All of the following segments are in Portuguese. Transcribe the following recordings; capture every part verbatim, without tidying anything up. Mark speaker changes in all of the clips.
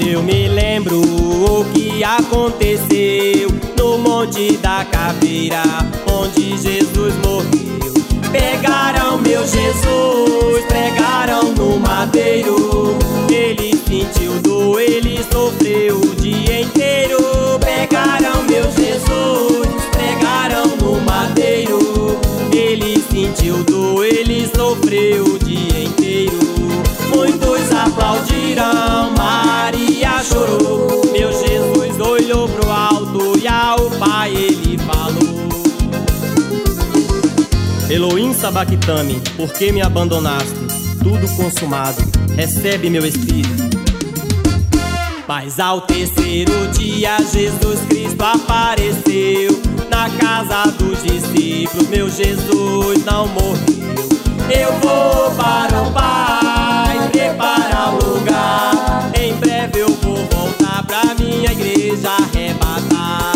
Speaker 1: Eu me lembro o que aconteceu no Monte da Caveira, onde Jesus morreu. Pegaram meu Jesus, pregaram no madeiro. Ele sentiu dor, ele sofreu o dia inteiro. Pegaram meu Jesus, pregaram no madeiro. Ele sentiu dor, ele sofreu o dia inteiro. Muitos aplaudiram, Maria chorou. Meu Jesus olhou pro alto e ao Pai ele falou: Elohim sabachthani, por que me abandonaste? Tudo consumado, recebe meu espírito. Mas ao terceiro dia Jesus Cristo apareceu na casa dos discípulos. Meu Jesus não morreu. Eu vou para o Pai preparar o lugar. Em breve eu vou voltar pra minha igreja arrebatar.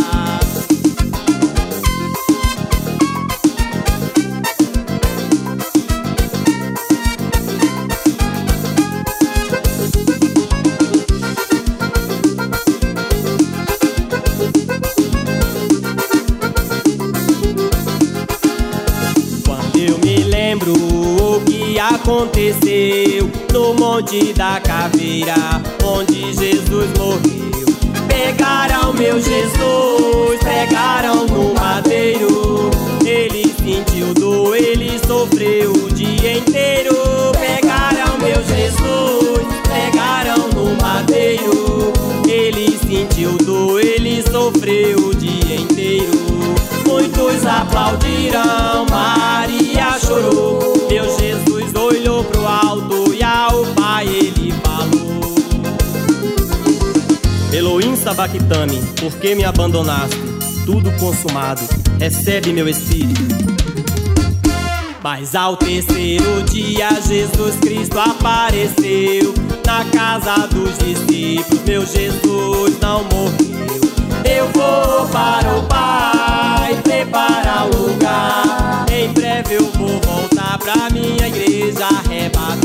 Speaker 1: O que aconteceu no Monte da Caveira, onde Jesus morreu. Pegaram meu Jesus, pregaram no madeiro. Ele sentiu dor, ele sofreu o dia inteiro. Pegaram meu Jesus, pregaram no madeiro. Ele sentiu dor, ele sofreu o dia inteiro. Muitos aplaudiram, Maria chorou. Meu Jesus olhou pro alto e ao Pai ele falou: Elohim sabachthani, por que me abandonaste? Tudo consumado, recebe meu espírito. Mas ao terceiro dia Jesus Cristo apareceu na casa dos discípulos. Meu Jesus não morreu. Eu vou para o Pai preparar o lugar. Em breve eu vou voltar pra minha igreja arrebatar.